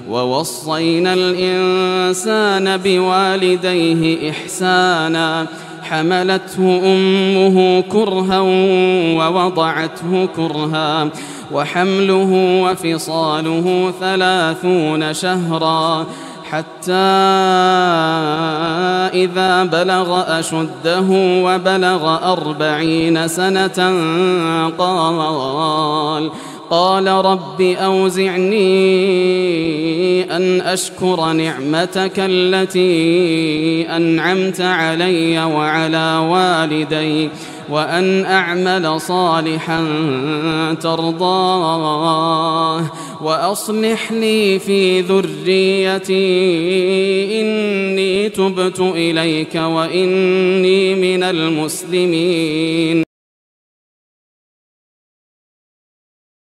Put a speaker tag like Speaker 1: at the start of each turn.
Speaker 1: ووصينا الإنسان بوالديه إحسانا حملته أمه كرها ووضعته كرها وحمله وفصاله 30 شهرا حتى إذا بلغ أشده وبلغ 40 سنة قال رب أوزعني أن أشكر نعمتك التي أنعمت علي وعلى والدي وأن أعمل صالحا ترضاه وأصلح لي في ذريتي إني تبت إليك وإني من المسلمين.